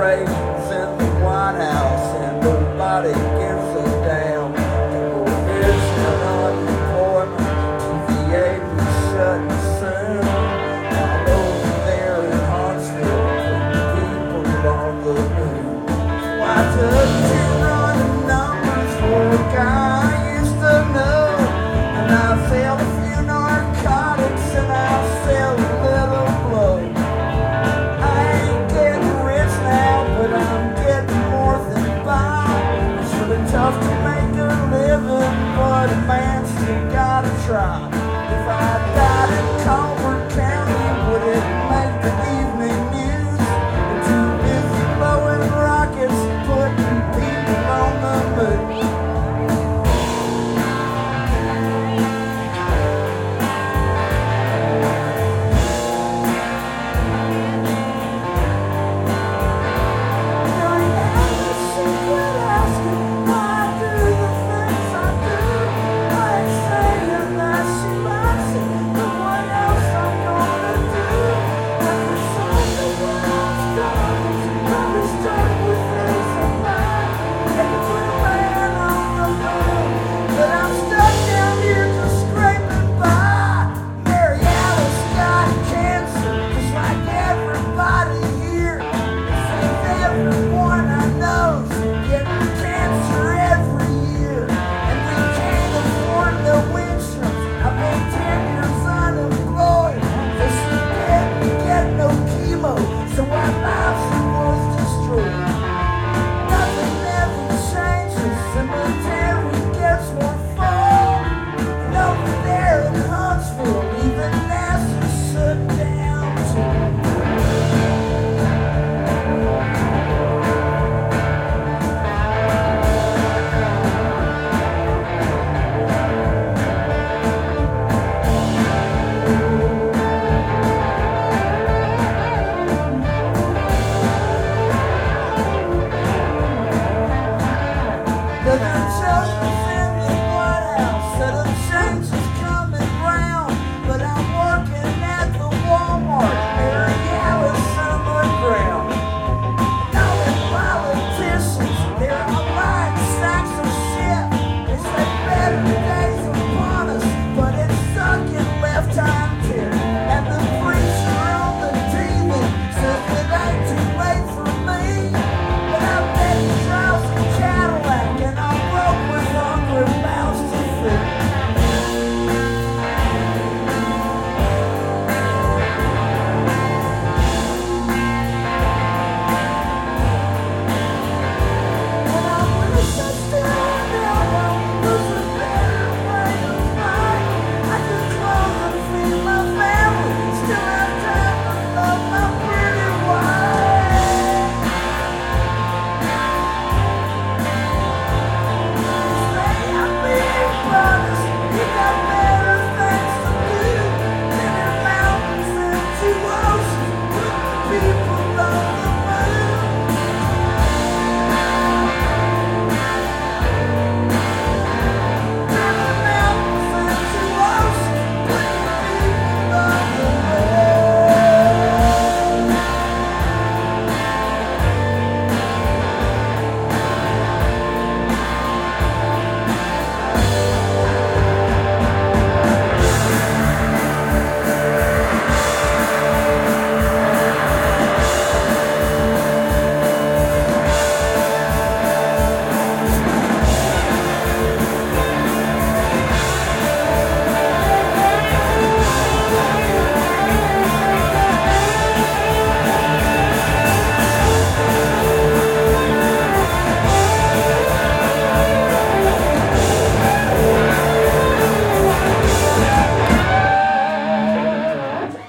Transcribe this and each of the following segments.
decorations in the White House, and nobody gives a damn. People visiting unemployment, TVA be shutting soon. All over there in Huntsville, putting people on the moon. Why took you running numbers for a guy I used to know? And I sell a few narcotics and I sell a little blow. I ain't getting rich now, but I'm getting more than by. It's really tough to make a living, but a man still gotta try. If I died in Colbert County, would it make the evening news? I'm too busy blowing rockets, putting people on the moon.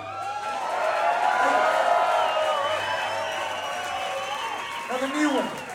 Another new one.